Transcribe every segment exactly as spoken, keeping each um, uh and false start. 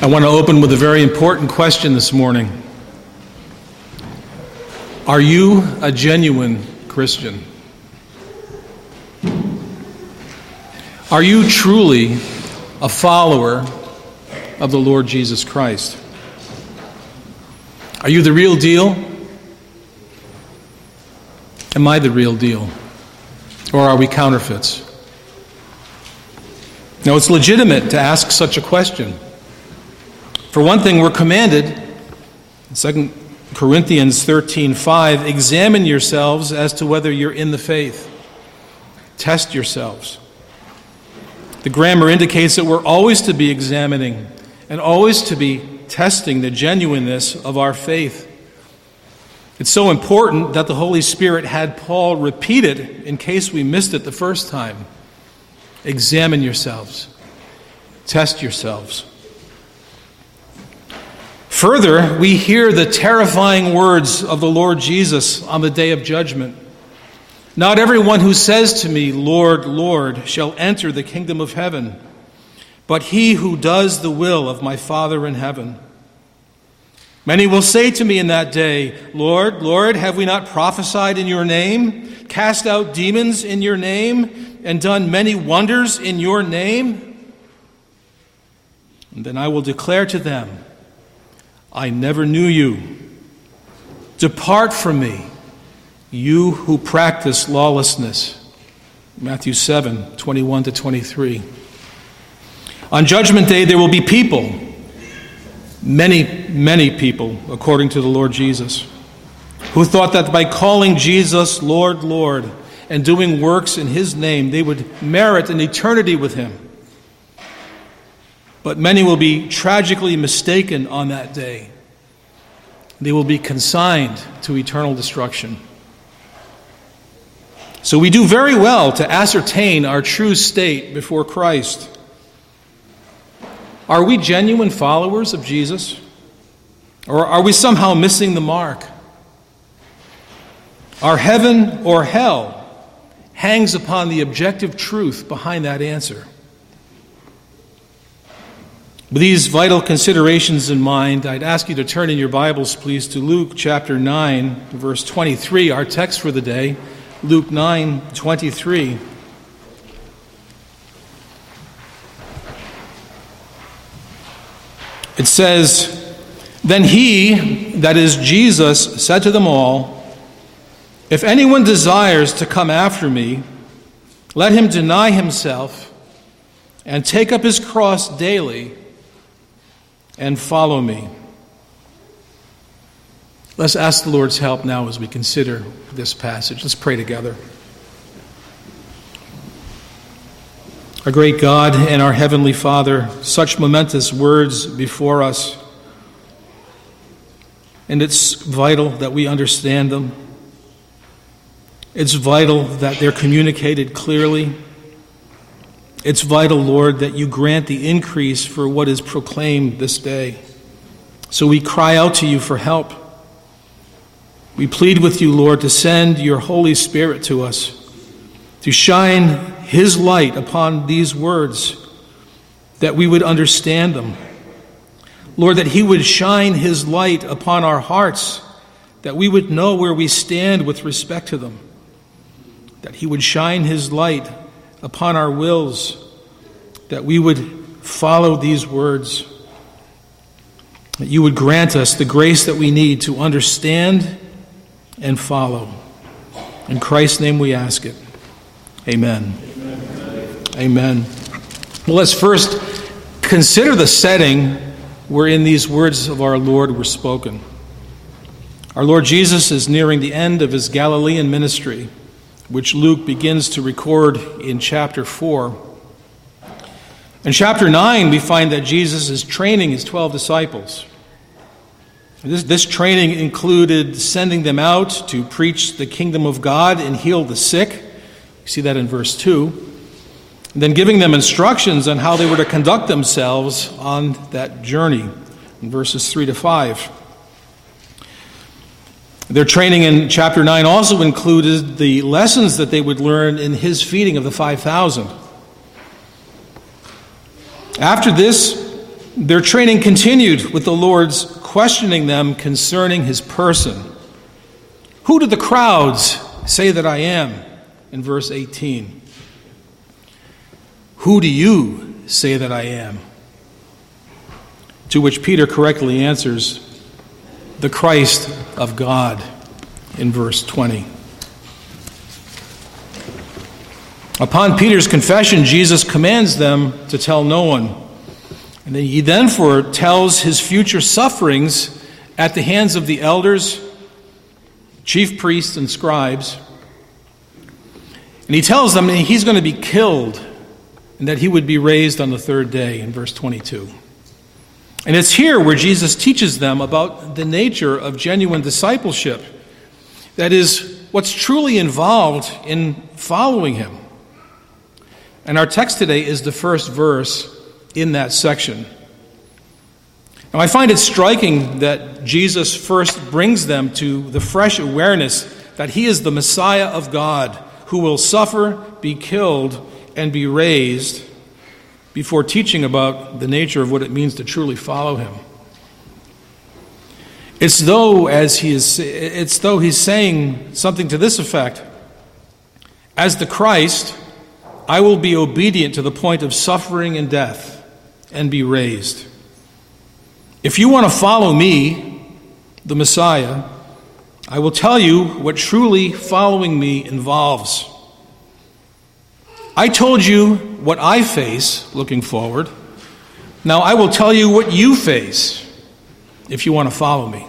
I want to open with a very important question this morning. Are you a genuine Christian? Are you truly a follower of the Lord Jesus Christ? Are you the real deal? Am I the real deal? Or are we counterfeits? Now, it's legitimate to ask such a question. For one thing, we're commanded, in Second Corinthians thirteen five, examine yourselves as to whether you're in the faith. Test yourselves. The grammar indicates that we're always to be examining and always to be testing the genuineness of our faith. It's so important that the Holy Spirit had Paul repeat it in case we missed it the first time. Examine yourselves. Test yourselves. Further, we hear the terrifying words of the Lord Jesus on the day of judgment. Not everyone who says to me, Lord, Lord, shall enter the kingdom of heaven, but he who does the will of my Father in heaven. Many will say to me in that day, Lord, Lord, have we not prophesied in your name, cast out demons in your name, and done many wonders in your name? And then I will declare to them, I never knew you. Depart from me, you who practice lawlessness. Matthew seven, twenty-one to twenty-three. On Judgment Day, there will be people, many, many people, according to the Lord Jesus, who thought that by calling Jesus Lord, Lord, and doing works in his name, they would merit an eternity with him. But many will be tragically mistaken on that day. They will be consigned to eternal destruction. So we do very well to ascertain our true state before Christ. Are we genuine followers of Jesus? Or are we somehow missing the mark? Our heaven or hell hangs upon the objective truth behind that answer. With these vital considerations in mind, I'd ask you to turn in your Bibles, please, to Luke chapter nine, verse twenty-three, our text for the day. Luke nine, twenty-three. It says, Then he, that is Jesus, said to them all, If anyone desires to come after me, let him deny himself and take up his cross daily and follow me. Let's ask the Lord's help now as we consider this passage. Let's pray together. Our great God and our Heavenly Father, such momentous words before us, and it's vital that we understand them. It's vital that they're communicated clearly. It's vital, Lord, that you grant the increase for what is proclaimed this day. So we cry out to you for help. We plead with you, Lord, to send your Holy Spirit to us, to shine his light upon these words, that we would understand them. Lord, that he would shine his light upon our hearts, that we would know where we stand with respect to them, that he would shine his light upon our wills, that we would follow these words, that you would grant us the grace that we need to understand and follow. In Christ's name we ask it. Amen. Amen. Amen. Well, let's first consider the setting wherein these words of our Lord were spoken. Our Lord Jesus is nearing the end of his Galilean ministry, which Luke begins to record in chapter four. In chapter nine, we find that Jesus is training his twelve disciples. This, this training included sending them out to preach the kingdom of God and heal the sick. You see that in verse two. And then giving them instructions on how they were to conduct themselves on that journey in verses three to five. Their training in chapter nine also included the lessons that they would learn in his feeding of the five thousand. After this, Their training continued with the Lord's questioning them concerning his person. Who do the crowds say that I am? In verse eighteen. Who do you say that I am? To which Peter correctly answers, the Christ of God, in verse twenty. Upon Peter's confession, Jesus commands them to tell no one. And he then foretells his future sufferings at the hands of the elders, chief priests, and scribes. And he tells them that he's going to be killed and that he would be raised on the third day in verse twenty-two. And it's here where Jesus teaches them about the nature of genuine discipleship. That is, what's truly involved in following him. And our text today is the first verse in that section. Now, I find it striking that Jesus first brings them to the fresh awareness that he is the Messiah of God who will suffer, be killed, and be raised before teaching about the nature of what it means to truly follow him. It's though as he is it's though he's saying something to this effect. As the Christ, I will be obedient to the point of suffering and death and be raised. If you want to follow me, the Messiah, I will tell you what truly following me involves. I told you what I face looking forward. Now I will tell you what you face if you want to follow me.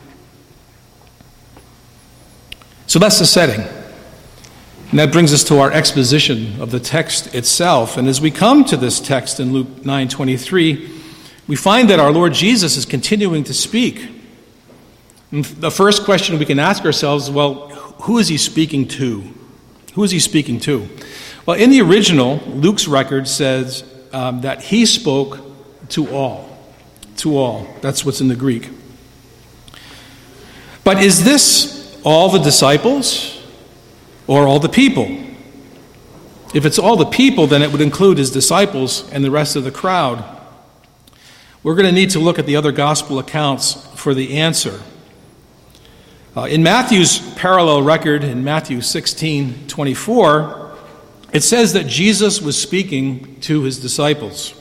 So that's the setting. And that brings us to our exposition of the text itself. And as we come to this text in Luke nine twenty-three, we find that our Lord Jesus is continuing to speak. And the first question we can ask ourselves is, well, who is he speaking to? Who is he speaking to? Well, in the original, Luke's record says um, that he spoke to all. To all. That's what's in the Greek. But is this all the disciples? Or all the people? If it's all the people, then it would include his disciples and the rest of the crowd. We're going to need to look at the other gospel accounts for the answer. Uh, in Matthew's parallel record, in Matthew sixteen twenty-four, it says that Jesus was speaking to his disciples.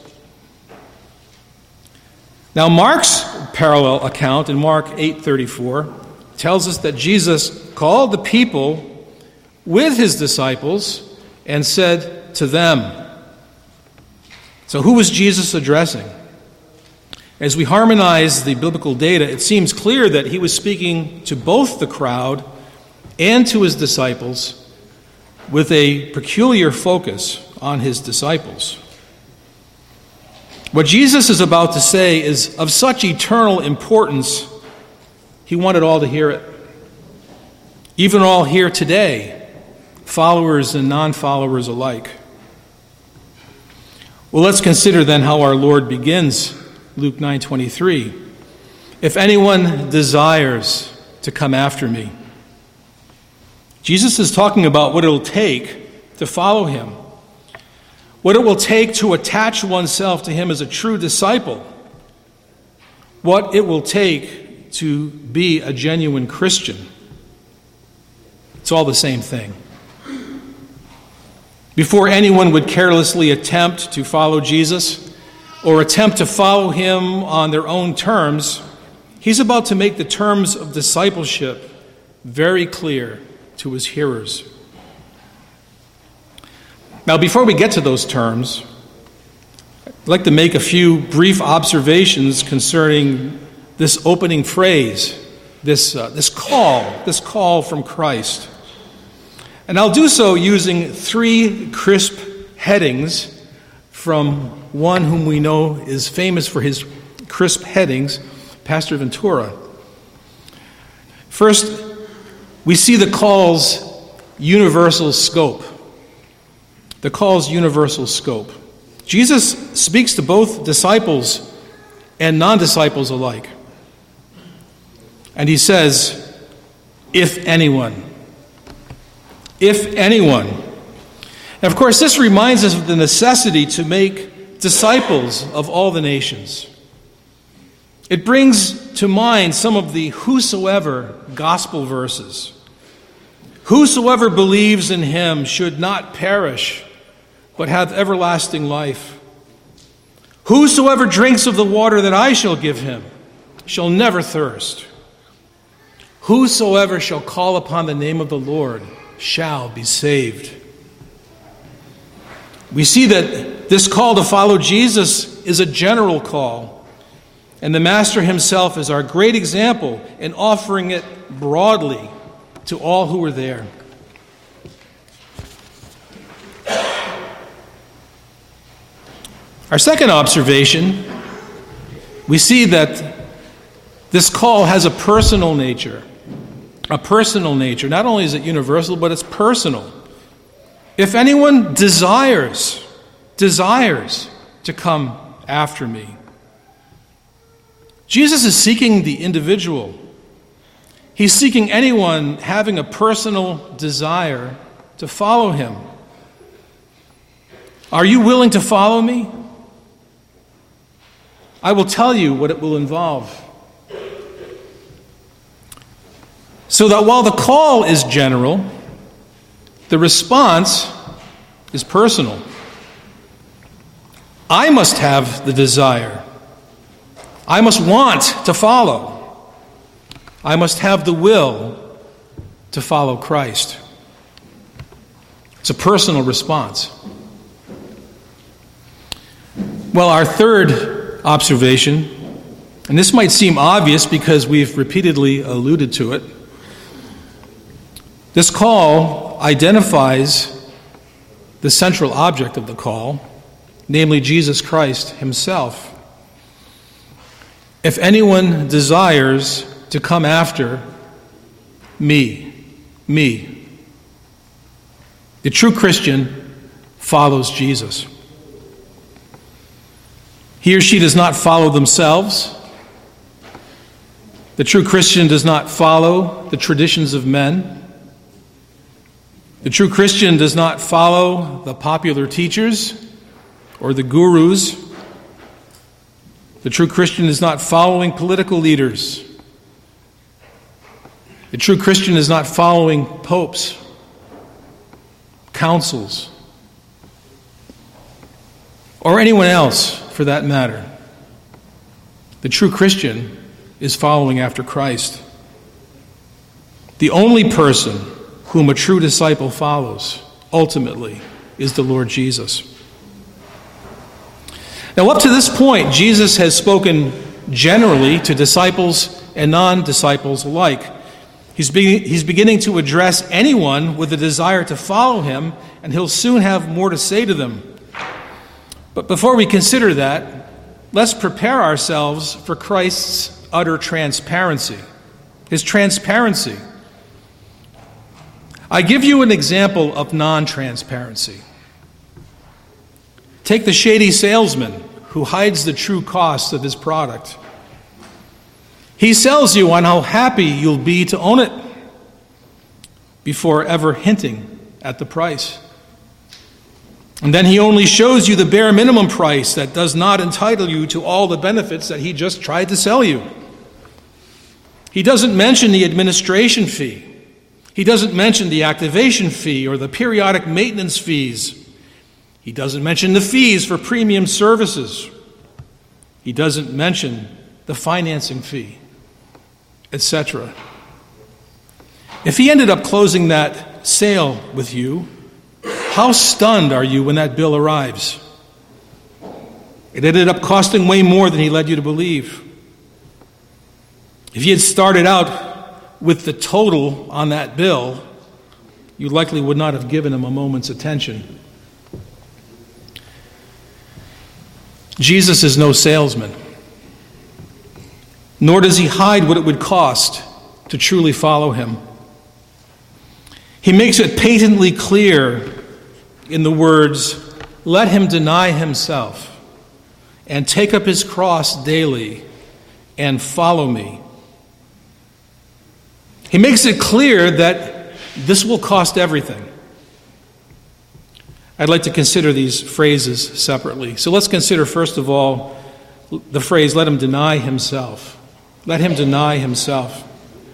Now, Mark's parallel account in Mark eight thirty-four tells us that Jesus called the people with his disciples and said to them. So who was Jesus addressing? As we harmonize the biblical data, it seems clear that he was speaking to both the crowd and to his disciples with a peculiar focus on his disciples. What Jesus is about to say is of such eternal importance, he wanted all to hear it. Even all here today, followers and non-followers alike. Well, let's consider then how our Lord begins Luke nine twenty-three. If anyone desires to come after me. Jesus is talking about what it will take to follow him. What it will take to attach oneself to him as a true disciple. What it will take to be a genuine Christian. It's all the same thing. Before anyone would carelessly attempt to follow Jesus or attempt to follow him on their own terms, he's about to make the terms of discipleship very clear to his hearers. Now, before we get to those terms, I'd like to make a few brief observations concerning this opening phrase, this, uh, this call, this call from Christ. And I'll do so using three crisp headings from one whom we know is famous for his crisp headings, Pastor Ventura. First, we see the call's universal scope. The call's universal scope. Jesus speaks to both disciples and non-disciples alike. And he says, if anyone. If anyone. And of course, this reminds us of the necessity to make disciples of all the nations. It brings to mind some of the whosoever gospel verses. Whosoever believes in him should not perish, but have everlasting life. Whosoever drinks of the water that I shall give him shall never thirst. Whosoever shall call upon the name of the Lord shall be saved. We see that this call to follow Jesus is a general call, and the Master himself is our great example in offering it broadly to all who were there. Our second observation, we see that this call has a personal nature. A personal nature. Not only is it universal, but it's personal. If anyone desires, desires to come after me. Jesus is seeking the individual. He's seeking anyone having a personal desire to follow him. Are you willing to follow me? I will tell you what it will involve. So that while the call is general, the response is personal. I must have the desire. I must want to follow. I must have the will to follow Christ. It's a personal response. Well, our third observation, and this might seem obvious because we've repeatedly alluded to it, this call identifies the central object of the call, namely Jesus Christ himself. If anyone desires to come after me, me, the true Christian follows Jesus. He or she does not follow themselves. The true Christian does not follow the traditions of men. The true Christian does not follow the popular teachers or the gurus. The true Christian is not following political leaders. The true Christian is not following popes, councils, or anyone else for that matter. The true Christian is following after Christ. The only person whom a true disciple follows, ultimately, is the Lord Jesus. Now, up to this point, Jesus has spoken generally to disciples and non-disciples alike. He's, be- he's beginning to address anyone with a desire to follow him, and he'll soon have more to say to them. But before we consider that, let's prepare ourselves for Christ's utter transparency, his transparency. I give you an example of non-transparency. Take the shady salesman who hides the true cost of his product. He sells you on how happy you'll be to own it before ever hinting at the price. And then he only shows you the bare minimum price that does not entitle you to all the benefits that he just tried to sell you. He doesn't mention the administration fee. He doesn't mention the activation fee or the periodic maintenance fees. He doesn't mention the fees for premium services. He doesn't mention the financing fee, et cetera. If he ended up closing that sale with you, how stunned are you when that bill arrives? It ended up costing way more than he led you to believe. If he had started out with the total on that bill, you likely would not have given him a moment's attention. Jesus is no salesman, nor does he hide what it would cost to truly follow him. He makes it patently clear in the words, "Let him deny himself and take up his cross daily and follow me." He makes it clear that this will cost everything. I'd like to consider these phrases separately. So let's consider, first of all, the phrase, let him deny himself. Let him deny himself.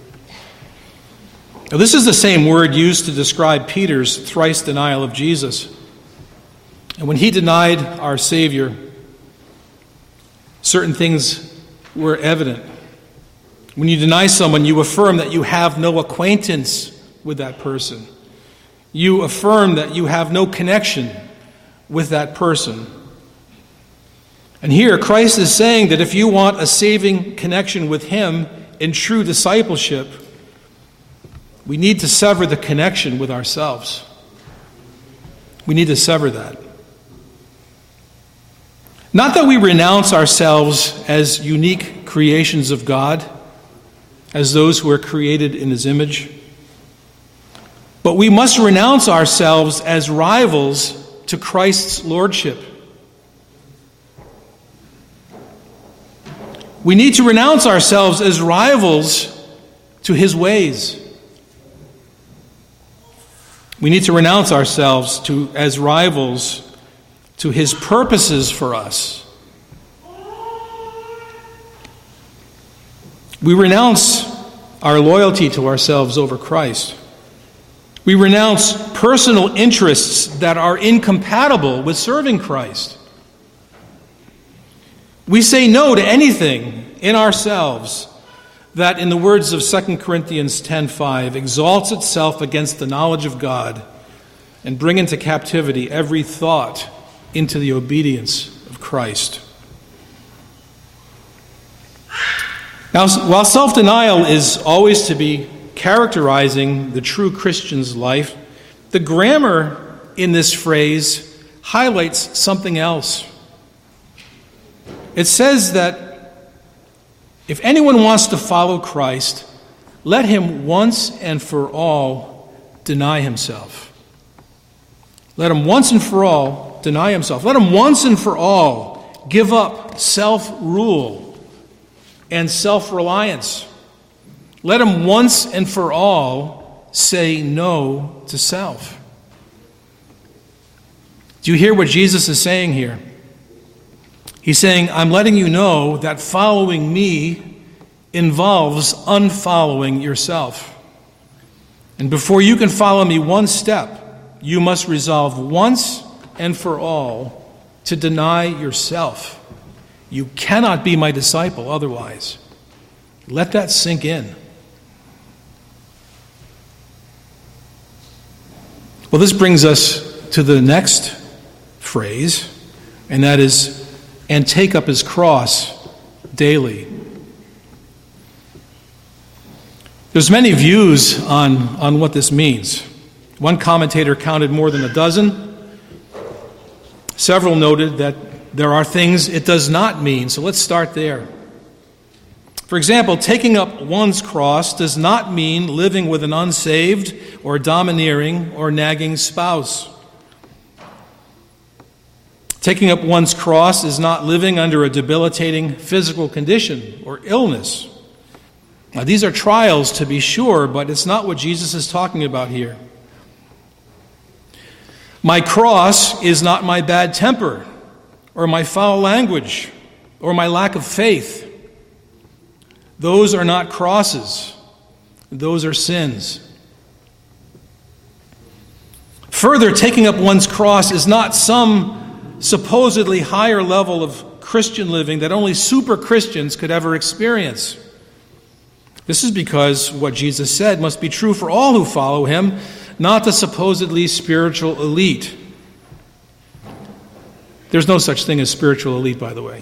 Now, this is the same word used to describe Peter's thrice denial of Jesus. And when he denied our Savior, certain things were evident. When you deny someone, you affirm that you have no acquaintance with that person. You affirm that you have no connection with that person. And here, Christ is saying that if you want a saving connection with him in true discipleship, we need to sever the connection with ourselves. We need to sever that. Not that we renounce ourselves as unique creations of God, as those who are created in his image, but we must renounce ourselves as rivals to Christ's lordship. We need to renounce ourselves as rivals to his ways. We need to renounce ourselves to, as rivals to his purposes for us. We renounce our loyalty to ourselves over Christ. We renounce personal interests that are incompatible with serving Christ. We say no to anything in ourselves that, in the words of Second Corinthians ten five, exalts itself against the knowledge of God, and bring into captivity every thought into the obedience of Christ. Now, while self-denial is always to be characterizing the true Christian's life, the grammar in this phrase highlights something else. It says that if anyone wants to follow Christ, let him once and for all deny himself. Let him once and for all deny himself. Let him once and for all give up self-rule and self-reliance. Let him once and for all say no to self. Do you hear what Jesus is saying here? He's saying, I'm letting you know that following me involves unfollowing yourself. And before you can follow me one step, you must resolve once and for all to deny yourself. You cannot be my disciple otherwise. Let that sink in. Well, this brings us to the next phrase, and that is, and take up his cross daily. There's many views on, on what this means. One commentator counted more than a dozen. Several noted that there are things it does not mean, so let's start there. For example, taking up one's cross does not mean living with an unsaved or domineering or nagging spouse. Taking up one's cross is not living under a debilitating physical condition or illness. Now, these are trials to be sure, but it's not what Jesus is talking about here. My cross is not my bad temper or my foul language or my lack of faith. Those are not crosses. Those are sins. Further, taking up one's cross is not some supposedly higher level of Christian living that only super Christians could ever experience. This is because what Jesus said must be true for all who follow him, not the supposedly spiritual elite. There's no such thing as spiritual elite, by the way.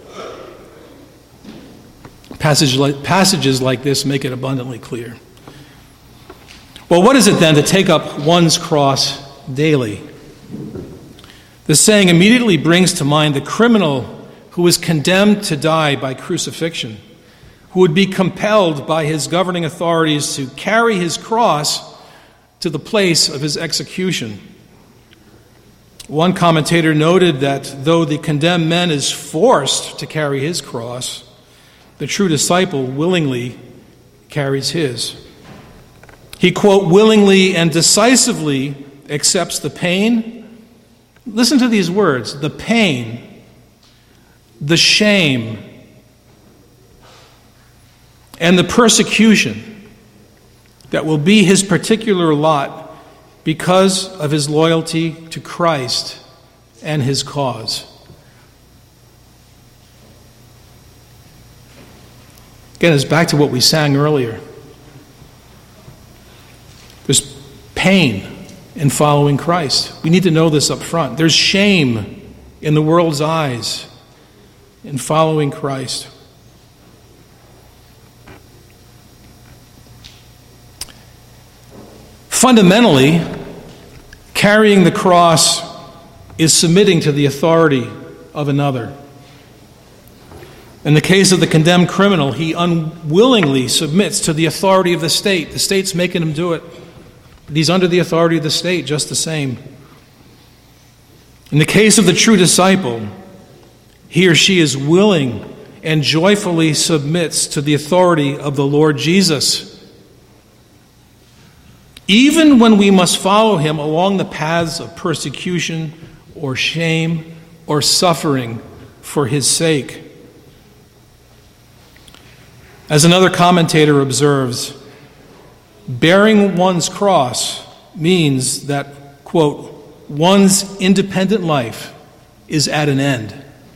Passage like, passages like this make it abundantly clear. Well, what is it then to take up one's cross daily? The saying immediately brings to mind the criminal who was condemned to die by crucifixion, who would be compelled by his governing authorities to carry his cross to the place of his execution. One commentator noted that though the condemned man is forced to carry his cross, the true disciple willingly carries his. He, quote, willingly and decisively accepts the pain. Listen to these words, the pain the shame, and the persecution that will be his particular lot because of his loyalty to Christ and his cause. Again, it's back to what we sang earlier. There's pain in following Christ. We need to know this up front. There's shame in the world's eyes in following Christ. Fundamentally, carrying the cross is submitting to the authority of another. In the case of the condemned criminal, he unwillingly submits to the authority of the state. The state's making him do it. But he's under the authority of the state just the same. In the case of the true disciple, he or she is willing and joyfully submits to the authority of the Lord Jesus, even when we must follow him along the paths of persecution or shame or suffering for his sake. As another commentator observes, bearing one's cross means that, quote, one's independent life is at an end.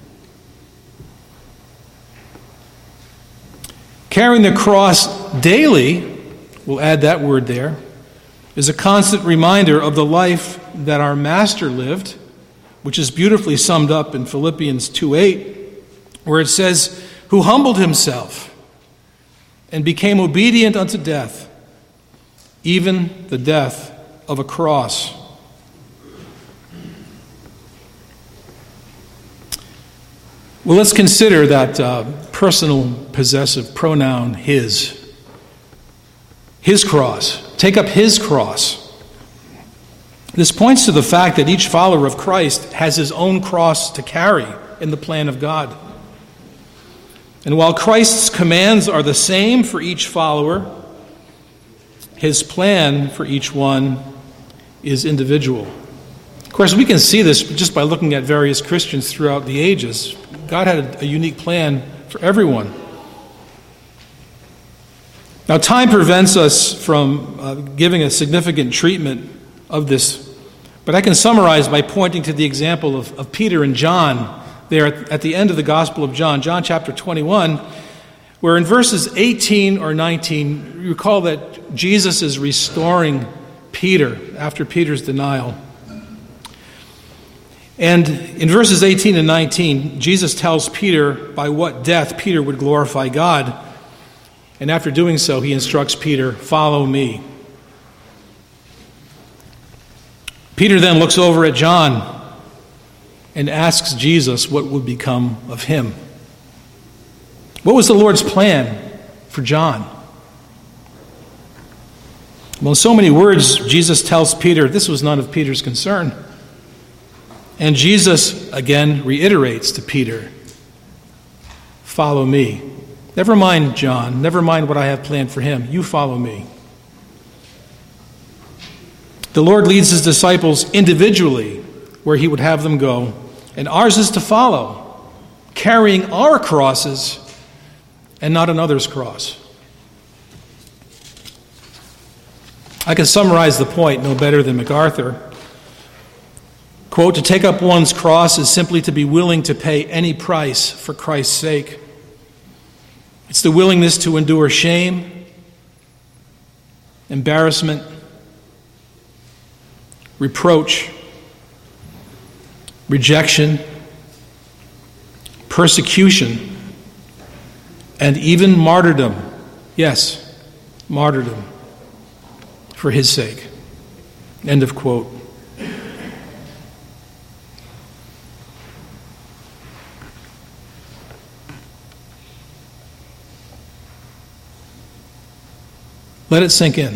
Carrying the cross daily, we'll add that word there, is a constant reminder of the life that our Master lived, which is beautifully summed up in Philippians two eight, where it says, who humbled himself and became obedient unto death, even the death of a cross. Well, let's consider that uh, personal possessive pronoun, his. His cross. Take up his cross. This points to the fact that each follower of Christ has his own cross to carry in the plan of God. And while Christ's commands are the same for each follower, his plan for each one is individual. Of course, we can see this just by looking at various Christians throughout the ages. God had a unique plan for everyone. Now, time prevents us from uh, giving a significant treatment of this, but I can summarize by pointing to the example of, of Peter and John there at, at the end of the Gospel of John, John chapter twenty-one, where in verses eighteen or nineteen, you recall that Jesus is restoring Peter after Peter's denial. And in verses eighteen and nineteen, Jesus tells Peter by what death Peter would glorify God. And after doing so, he instructs Peter, follow me. Peter then looks over at John and asks Jesus what would become of him. What was the Lord's plan for John? Well, in so many words, Jesus tells Peter this was none of Peter's concern. And Jesus again reiterates to Peter, follow me. Never mind John, never mind what I have planned for him. You follow me. The Lord leads his disciples individually where he would have them go, and ours is to follow, carrying our crosses and not another's cross. I can summarize the point no better than MacArthur. Quote, to take up one's cross is simply to be willing to pay any price for Christ's sake. It's the willingness to endure shame, embarrassment, reproach, rejection, persecution, and even martyrdom. Yes, martyrdom for his sake. End of quote. Let it sink in.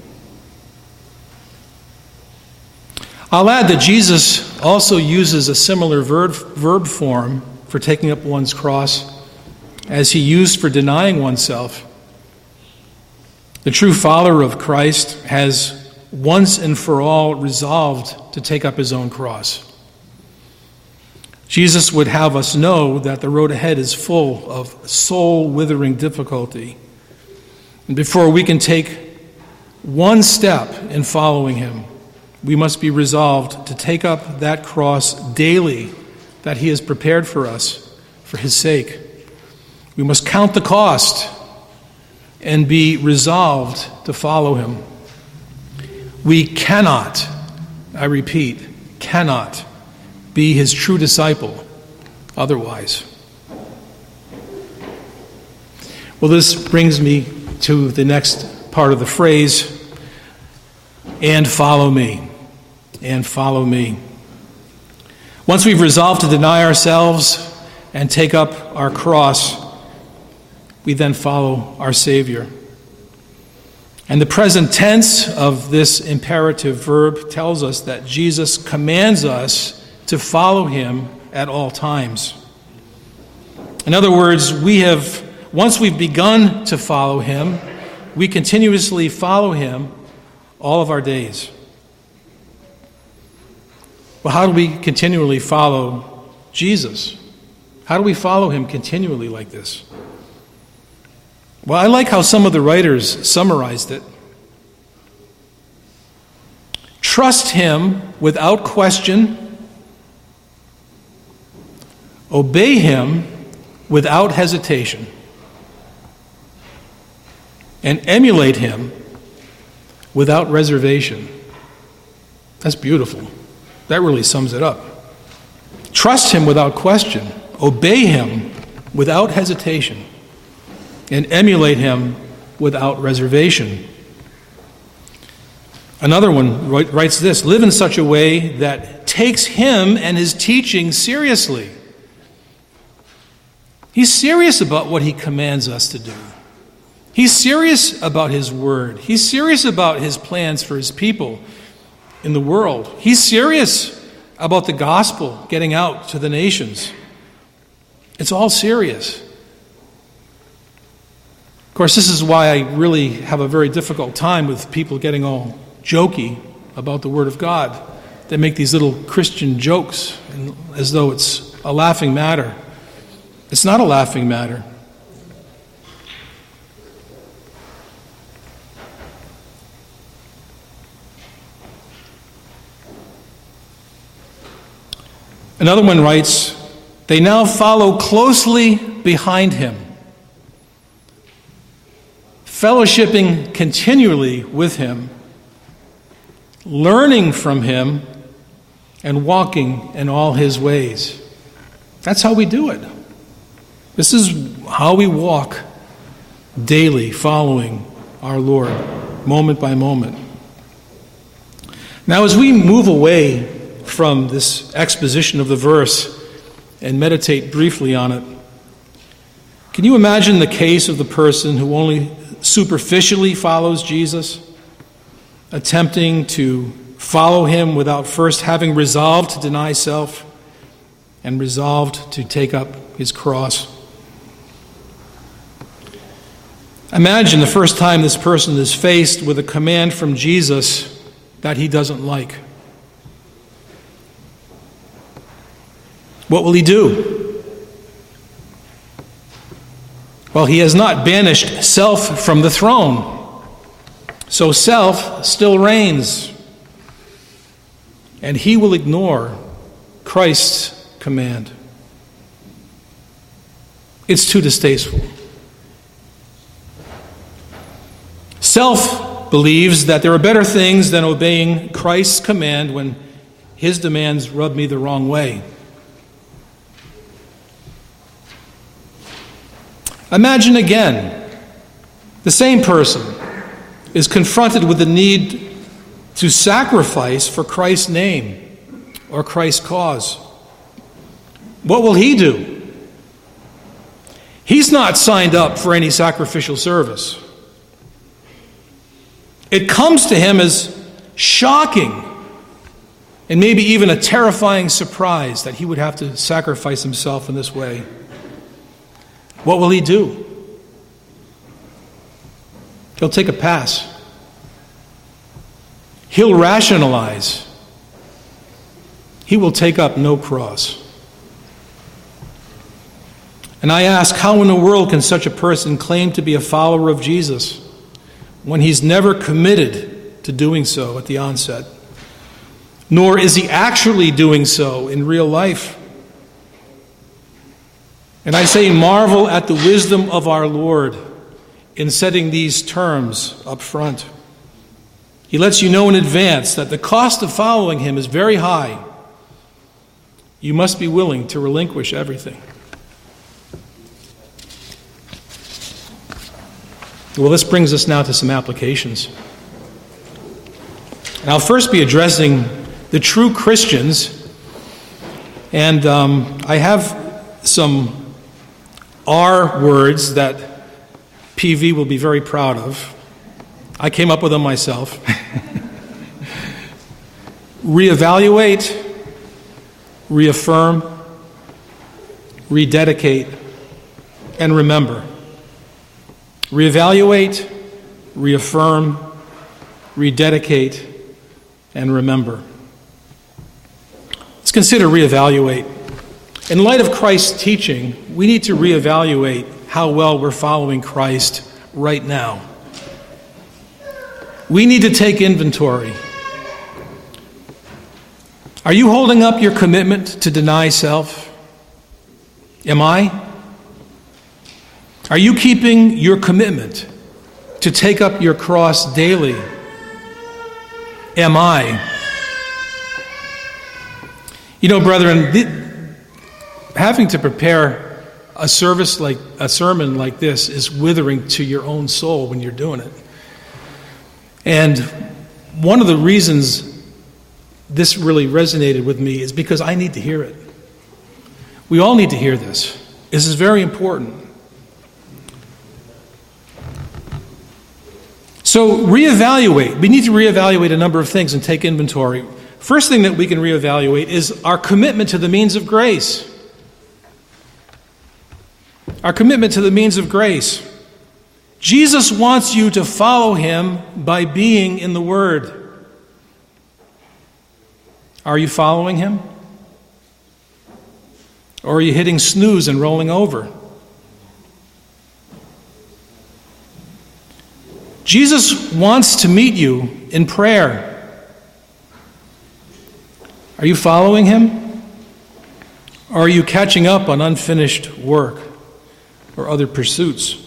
I'll add that Jesus also uses a similar verb, verb form for taking up one's cross as he used for denying oneself. The true follower of Christ has once and for all resolved to take up his own cross. Jesus would have us know that the road ahead is full of soul-withering difficulty. And before we can take one step in following him, we must be resolved to take up that cross daily that he has prepared for us for his sake. We must count the cost and be resolved to follow him. We cannot, I repeat, cannot be his true disciple otherwise. Well, this brings me to the next part of the phrase, and follow me, and follow me. Once we've resolved to deny ourselves and take up our cross, we then follow our Savior. And the present tense of this imperative verb tells us that Jesus commands us to follow him at all times. In other words, we have, once we've begun to follow him, we continuously follow him all of our days. Well, how do we continually follow Jesus? How do we follow him continually like this? Well, I like how some of the writers summarized it. Trust him without question. Obey him without hesitation. And emulate him without reservation. That's beautiful. That really sums it up. Trust him without question. Obey him without hesitation. And emulate him without reservation. Another one writes this: live in such a way that takes him and his teaching seriously. He's serious about what he commands us to do. He's serious about his word. He's serious about his plans for his people in the world. He's serious about the gospel getting out to the nations. It's all serious. Of course, this is why I really have a very difficult time with people getting all jokey about the Word of God. They make these little Christian jokes as though it's a laughing matter. It's not a laughing matter. Another one writes, they now follow closely behind him, fellowshipping continually with him, learning from him, and walking in all his ways. That's how we do it. This is how we walk daily, following our Lord, moment by moment. Now, as we move away from this exposition of the verse and meditate briefly on it, can you imagine the case of the person who only superficially follows Jesus, attempting to follow him without first having resolved to deny self and resolved to take up his cross? Imagine the first time this person is faced with a command from Jesus that he doesn't like. What will he do? Well, he has not banished self from the throne, so self still reigns, and he will ignore Christ's command. It's too distasteful. Self believes that there are better things than obeying Christ's command when his demands rub me the wrong way. Imagine again, the same person is confronted with the need to sacrifice for Christ's name or Christ's cause. What will he do? He's not signed up for any sacrificial service. It comes to him as shocking and maybe even a terrifying surprise that he would have to sacrifice himself in this way. What will he do? He'll take a pass. He'll rationalize. He will take up no cross. And I ask, how in the world can such a person claim to be a follower of Jesus when he's never committed to doing so at the onset? Nor is he actually doing so in real life. And I say, marvel at the wisdom of our Lord in setting these terms up front. He lets you know in advance that the cost of following him is very high. You must be willing to relinquish everything. Well, this brings us now to some applications. And I'll first be addressing the true Christians. And um, I have some R words that P V will be very proud of. I came up with them myself. Reevaluate, reaffirm, rededicate, and remember. Reevaluate, reaffirm, rededicate, and remember. Let's consider reevaluate. In light of Christ's teaching, we need to reevaluate how well we're following Christ right now. We need to take inventory. Are you holding up your commitment to deny self? Am I? Are you keeping your commitment to take up your cross daily? Am I? You know, brethren, th- having to prepare a service like a sermon like this is withering to your own soul when you're doing it. And one of the reasons this really resonated with me is because I need to hear it. We all need to hear this. This is very important. So reevaluate. We need to reevaluate a number of things and take inventory. First thing that we can reevaluate is our commitment to the means of grace. Our commitment to the means of grace. Jesus wants you to follow him by being in the Word. Are you following him? Or are you hitting snooze and rolling over? Jesus wants to meet you in prayer. Are you following him? Or are you catching up on unfinished work or other pursuits?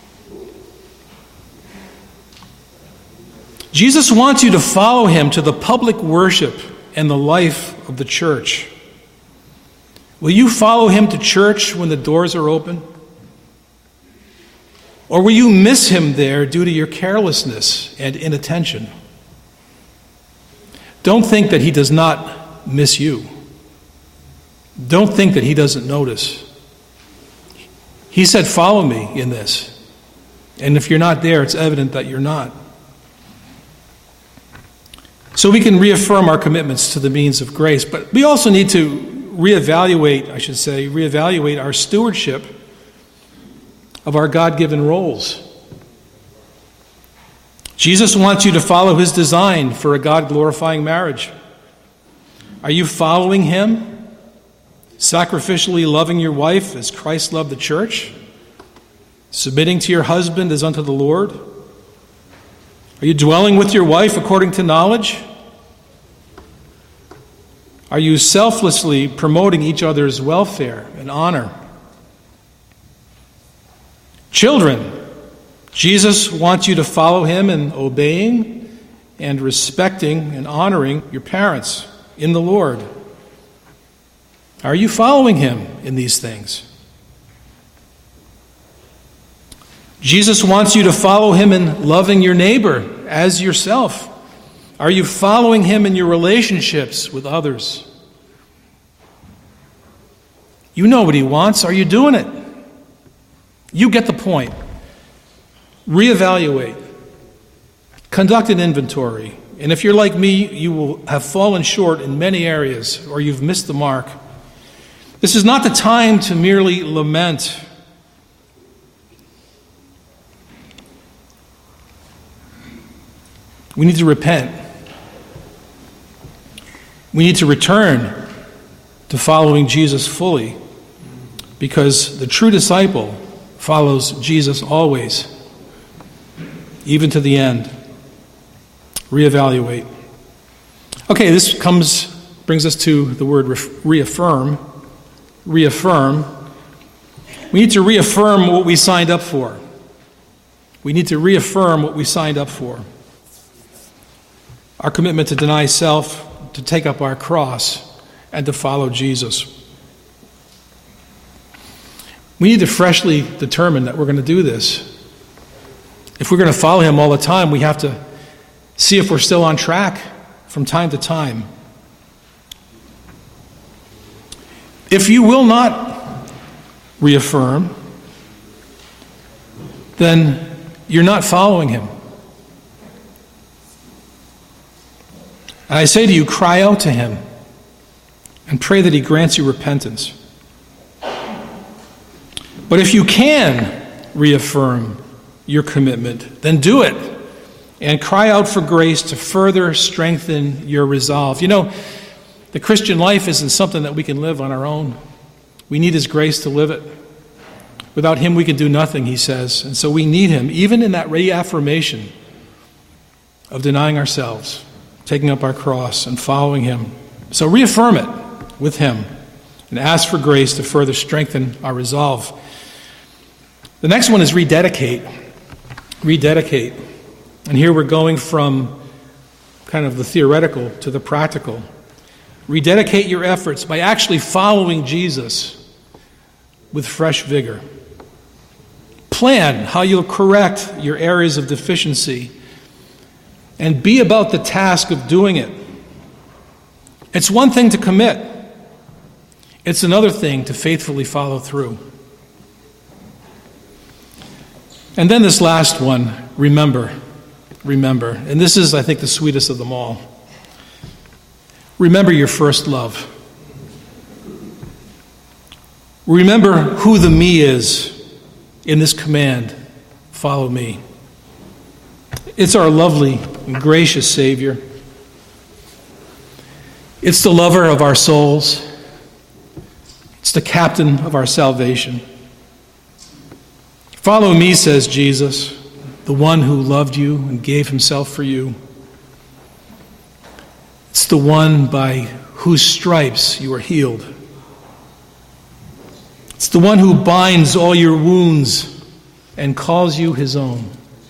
Jesus wants you to follow him to the public worship and the life of the church. Will you follow him to church when the doors are open? Or will you miss him there due to your carelessness and inattention? Don't think that he does not miss you. Don't think that he doesn't notice. He said, follow me in this. And if you're not there, it's evident that you're not. So we can reaffirm our commitments to the means of grace, but we also need to reevaluate, I should say, reevaluate our stewardship of our God-given roles. Jesus wants you to follow his design for a God-glorifying marriage. Are you following him? Sacrificially loving your wife as Christ loved the church? Submitting to your husband as unto the Lord? Are you dwelling with your wife according to knowledge? Are you selflessly promoting each other's welfare and honor? Children, Jesus wants you to follow him in obeying and respecting and honoring your parents in the Lord. Are you following him in these things? Jesus wants you to follow him in loving your neighbor as yourself. Are you following him in your relationships with others? You know what he wants. Are you doing it? You get the point. Reevaluate. Conduct an inventory. And if you're like me, you will have fallen short in many areas, or you've missed the mark. This is not the time to merely lament. We need to repent. We need to return to following Jesus fully. because the true disciple follows Jesus always, even to the end. Reevaluate. Okay, this comes brings us to the word reaffirm. Reaffirm. We need to reaffirm what we signed up for. We need to reaffirm what we signed up for. Our commitment to deny self, to take up our cross, and to follow Jesus. We need to freshly determine that we're going to do this. If we're going to follow him all the time, we have to see if we're still on track from time to time. If you will not reaffirm, then you're not following him. And I say to you, cry out to him and pray that he grants you repentance. But if you can reaffirm your commitment, then do it and cry out for grace to further strengthen your resolve. You know, the Christian life isn't something that we can live on our own. We need his grace to live it. Without him, we can do nothing, he says. And so we need him, even in that reaffirmation of denying ourselves, taking up our cross, and following him. So reaffirm it with him and ask for grace to further strengthen our resolve. The next one is rededicate. Rededicate. And here we're going from kind of the theoretical to the practical. Rededicate your efforts by actually following Jesus with fresh vigor. Plan how you'll correct your areas of deficiency and be about the task of doing it. It's one thing to commit. It's another thing to faithfully follow through. And then this last one, remember. Remember. And this is, I think, the sweetest of them all. Remember your first love. Remember who the me is in this command, follow me. It's our lovely and gracious Savior. It's the lover of our souls. It's the captain of our salvation. Follow me, says Jesus, the one who loved you and gave himself for you. It's the one by whose stripes you are healed. It's the one who binds all your wounds and calls you his own.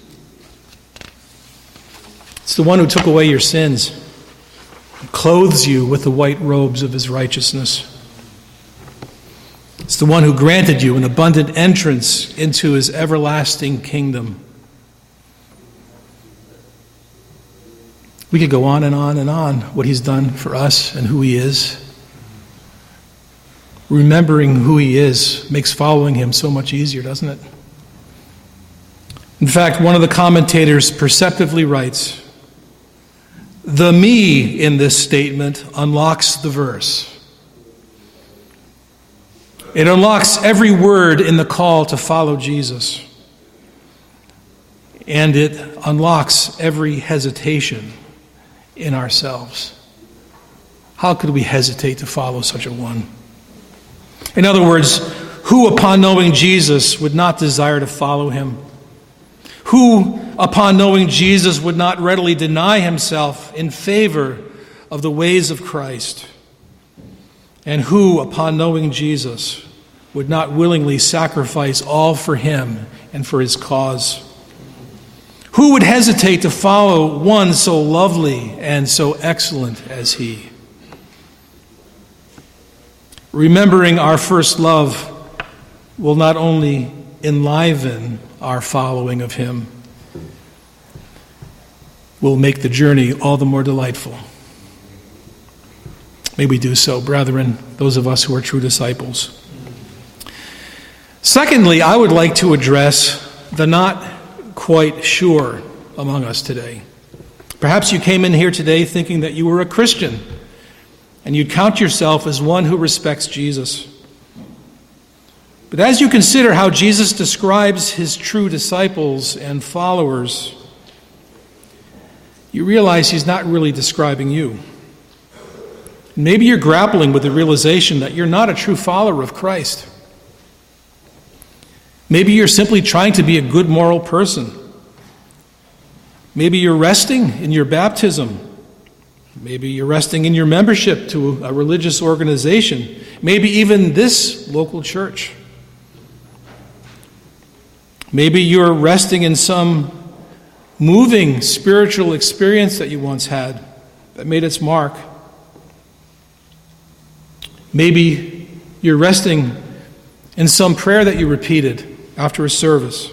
It's the one who took away your sins and clothes you with the white robes of his righteousness. It's the one who granted you an abundant entrance into his everlasting kingdom. We could go on and on and on what he's done for us and who he is. Remembering who he is makes following him so much easier, doesn't it? In fact, one of the commentators perceptively writes, the me in this statement unlocks the verse. It unlocks every word in the call to follow Jesus. And it unlocks every hesitation in ourselves. How could we hesitate to follow such a one? In other words, who upon knowing Jesus would not desire to follow him? Who upon knowing Jesus would not readily deny himself in favor of the ways of Christ? And who upon knowing Jesus would not willingly sacrifice all for him and for his cause? Who would hesitate to follow one so lovely and so excellent as he? Remembering our first love will not only enliven our following of him, will make the journey all the more delightful. May we do so, brethren, those of us who are true disciples. Secondly, I would like to address the not quite sure among us today. Perhaps you came in here today thinking that you were a Christian, and you'd count yourself as one who respects Jesus. But as you consider how Jesus describes his true disciples and followers, you realize he's not really describing you. Maybe you're grappling with the realization that you're not a true follower of Christ. Maybe you're simply trying to be a good moral person. Maybe you're resting in your baptism. Maybe you're resting in your membership to a religious organization. Maybe even this local church. Maybe you're resting in some moving spiritual experience that you once had that made its mark. Maybe you're resting in some prayer that you repeated after a service.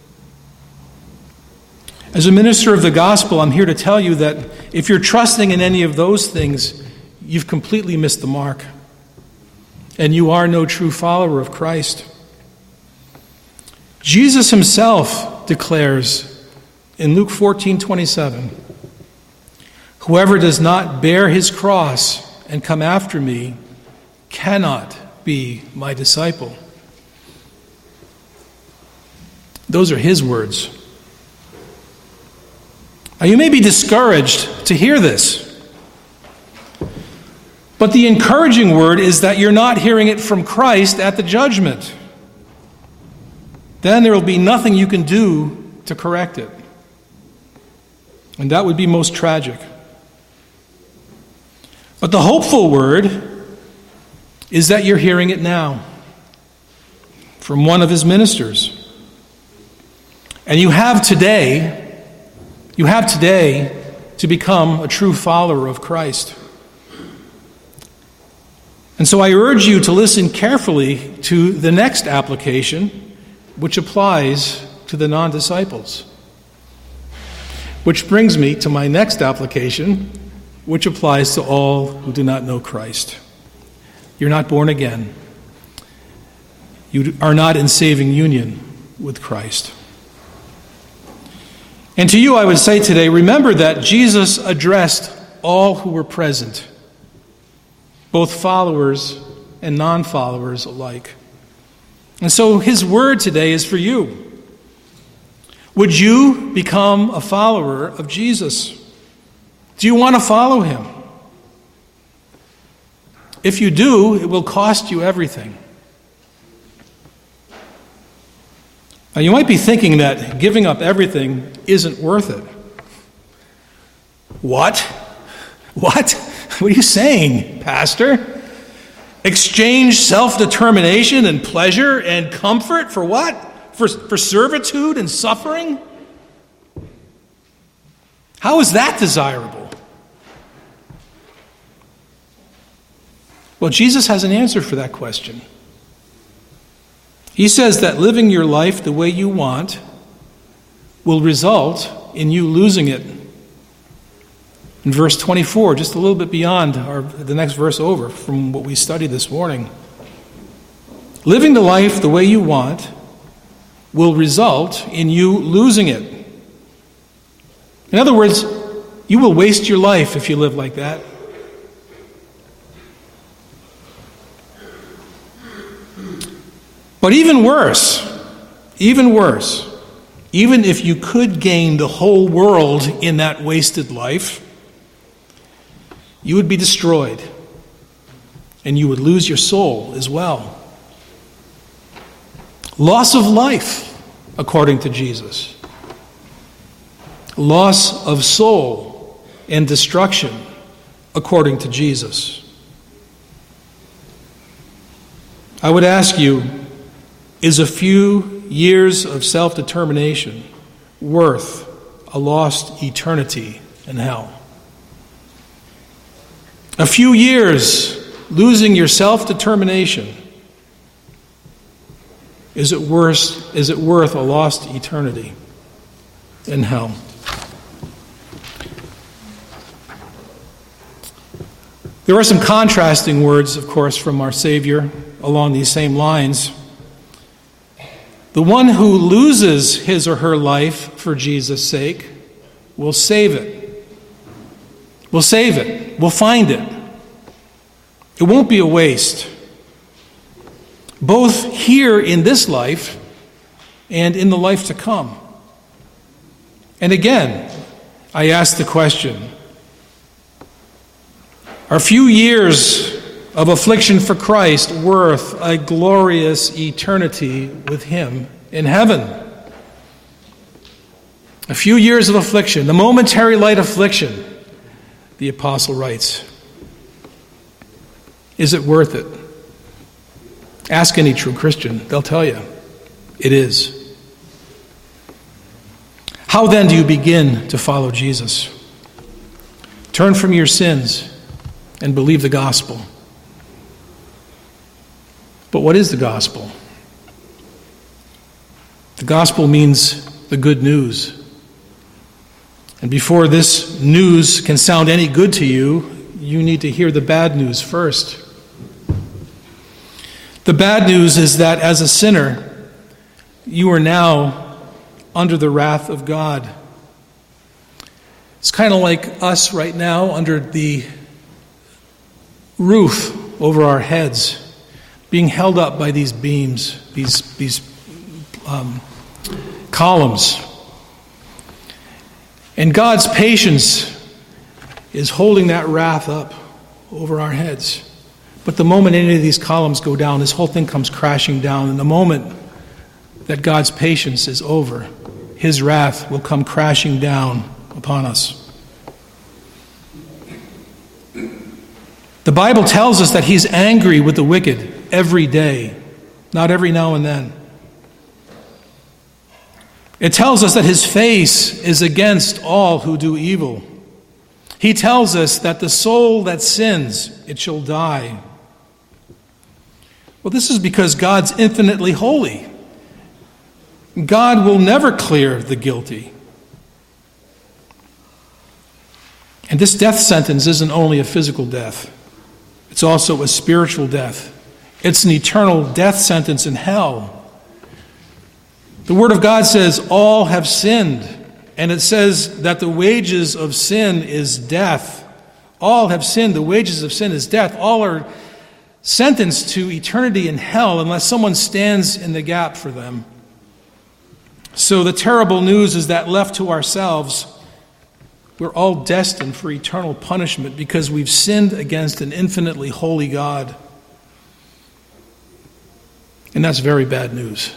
As a minister of the gospel, I'm here to tell you that if you're trusting in any of those things, you've completely missed the mark, and you are no true follower of Christ. Jesus himself declares in Luke fourteen twenty-seven, "Whoever does not bear his cross and come after me cannot be my disciple." Those are his words. Now, you may be discouraged to hear this, but the encouraging word is that you're not hearing it from Christ at the judgment. Then there will be nothing you can do to correct it. And that would be most tragic. But the hopeful word is that you're hearing it now from one of his ministers. And you have today You have today to become a true follower of Christ. And so I urge you to listen carefully to the next application, which applies to the non-disciples. Which brings me to my next application, which applies to all who do not know Christ. You're not born again. You are not in saving union with Christ. And to you I would say today, remember that Jesus addressed all who were present, both followers and non-followers alike. And so his word today is for you. Would you become a follower of Jesus? Do you want to follow him? If you do, it will cost you everything. Now, you might be thinking that giving up everything isn't worth it. What? What? What are you saying, Pastor? Exchange self-determination and pleasure and comfort for what? For, for servitude and suffering? How is that desirable? Well, Jesus has an answer for that question. He says that living your life the way you want will result in you losing it. In verse twenty-four, just a little bit beyond our, the next verse over from what we studied this morning. Living the life the way you want will result in you losing it. In other words, you will waste your life if you live like that. But even worse, even worse, even if you could gain the whole world in that wasted life, you would be destroyed, and you would lose your soul as well. Loss of life, according to Jesus. Loss of soul and destruction, according to Jesus. I would ask you, is a few years of self-determination worth a lost eternity in hell? A few years losing your self-determination, is it worth, is it worth a lost eternity in hell? There are some contrasting words, of course, from our Savior along these same lines. The one who loses his or her life for Jesus' sake will save it. Will save it. Will find it. It won't be a waste. Both here in this life and in the life to come. And again, I ask the question, are few years of affliction for Christ worth a glorious eternity with him in heaven. A few years of affliction, the momentary light affliction, the apostle writes. Is it worth it? Ask any true Christian. They'll tell you it is. How then do you begin to follow Jesus? Turn from your sins and believe the gospel. But what is the gospel? The gospel means the good news. And before this news can sound any good to you, you need to hear the bad news first. The bad news is that as a sinner, you are now under the wrath of God. It's kind of like us right now under the roof over our heads, being held up by these beams, these, these um, columns. And God's patience is holding that wrath up over our heads. But the moment any of these columns go down, this whole thing comes crashing down. And the moment that God's patience is over, his wrath will come crashing down upon us. The Bible tells us that he's angry with the wicked every day, not every now and then. It tells us that his face is against all who do evil. He tells us that the soul that sins, it shall die. Well, this is because God's infinitely holy. God will never clear the guilty. And this death sentence isn't only a physical death. It's also a spiritual death. It's an eternal death sentence in hell. The Word of God says all have sinned. And it says that the wages of sin is death. All have sinned. The wages of sin is death. All are sentenced to eternity in hell unless someone stands in the gap for them. So the terrible news is that left to ourselves, we're all destined for eternal punishment because we've sinned against an infinitely holy God. And that's very bad news.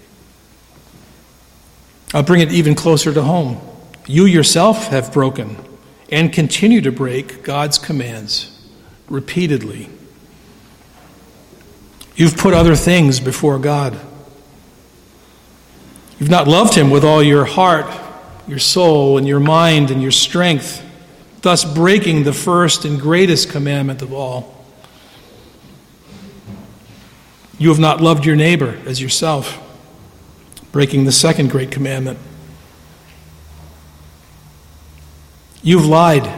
I'll bring it even closer to home. You yourself have broken and continue to break God's commands repeatedly. You've put other things before God. You've not loved him with all your heart, your soul, and your mind, and your strength, thus breaking the first and greatest commandment of all. You have not loved your neighbor as yourself, breaking the second great commandment. You've lied.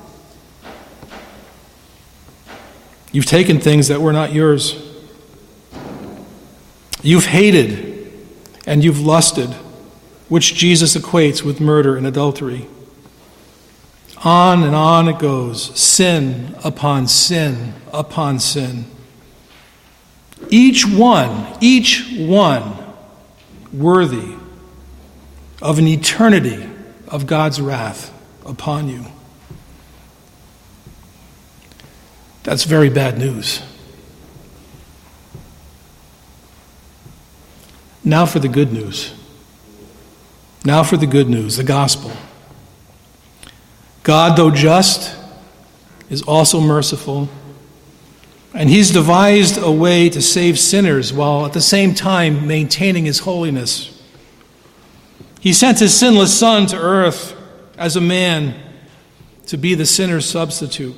You've taken things that were not yours. You've hated and you've lusted, which Jesus equates with murder and adultery. On and on it goes, sin upon sin upon sin. Each one, each one worthy of an eternity of God's wrath upon you. That's very bad news. Now for the good news. Now for the good news, the gospel. God, though just, is also merciful, and he's devised a way to save sinners while at the same time maintaining his holiness. He sent his sinless Son to earth as a man to be the sinner's substitute.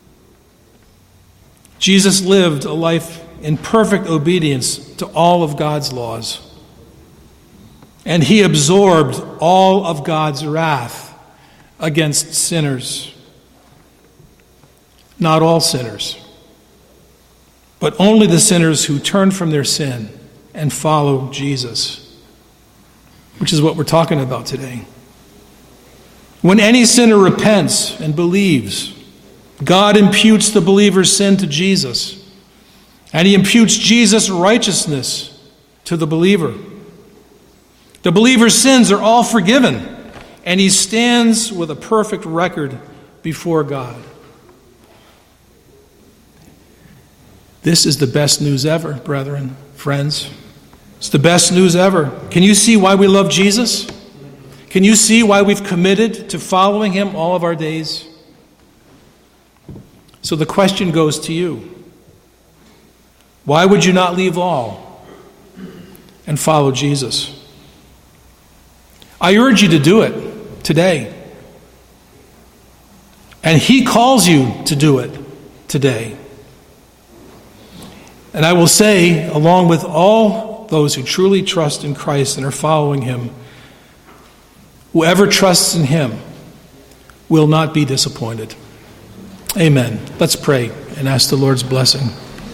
Jesus lived a life in perfect obedience to all of God's laws. And he absorbed all of God's wrath against sinners. Not all sinners, but only the sinners who turn from their sin and follow Jesus, which is what we're talking about today. When any sinner repents and believes, God imputes the believer's sin to Jesus, and he imputes Jesus' righteousness to the believer. The believer's sins are all forgiven, and he stands with a perfect record before God. This is the best news ever, brethren, friends. It's the best news ever. Can you see why we love Jesus? Can you see why we've committed to following him all of our days? So the question goes to you. Why would you not leave all and follow Jesus? I urge you to do it today. And he calls you to do it today. And I will say, along with all those who truly trust in Christ and are following him, whoever trusts in him will not be disappointed. Amen. Let's pray and ask the Lord's blessing.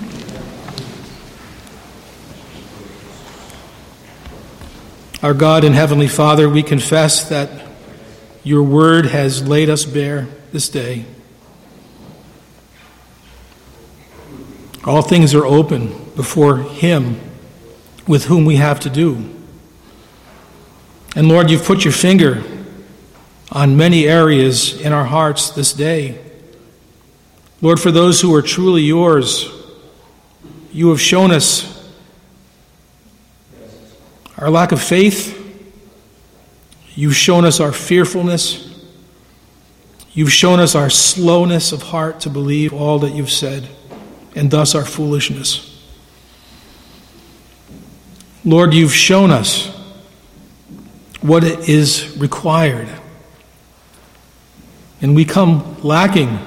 Our God and Heavenly Father, we confess that your word has laid us bare this day. All things are open before him with whom we have to do. And Lord, you've put your finger on many areas in our hearts this day. Lord, for those who are truly yours, you have shown us our lack of faith. You've shown us our fearfulness. You've shown us our slowness of heart to believe all that you've said, and thus our foolishness. Lord, you've shown us what is required, and we come lacking.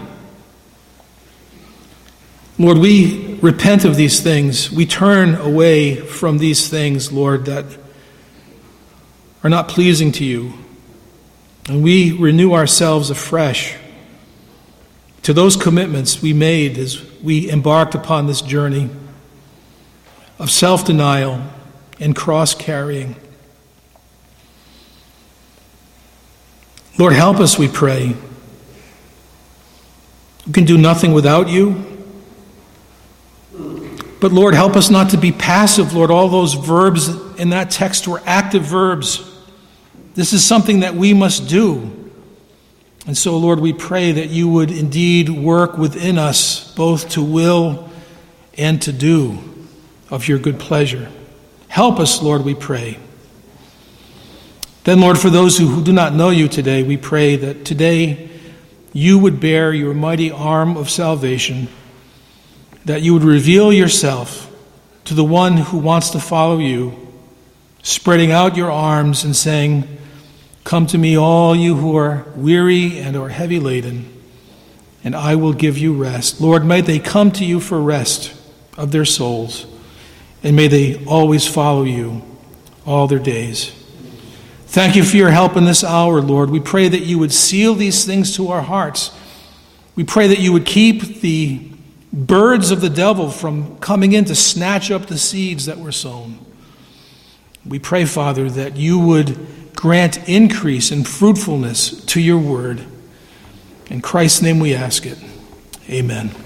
Lord, we repent of these things. We turn away from these things, Lord, that are not pleasing to you. And we renew ourselves afresh to those commitments we made as we embarked upon this journey of self-denial and cross-carrying. Lord, help us, we pray. We can do nothing without you. But Lord, help us not to be passive, Lord. All those verbs in that text were active verbs. This is something that we must do. And so, Lord, we pray that you would indeed work within us both to will and to do of your good pleasure. Help us, Lord, we pray. Then, Lord, for those who, who do not know you today, we pray that today you would bear your mighty arm of salvation, that you would reveal yourself to the one who wants to follow you, spreading out your arms and saying, "Come to me, all you who are weary and are heavy laden, and I will give you rest." Lord, may they come to you for rest of their souls, and may they always follow you all their days. Thank you for your help in this hour, Lord. We pray that you would seal these things to our hearts. We pray that you would keep the birds of the devil from coming in to snatch up the seeds that were sown. We pray, Father, that you would grant increase and fruitfulness to your word. In Christ's name we ask it. Amen.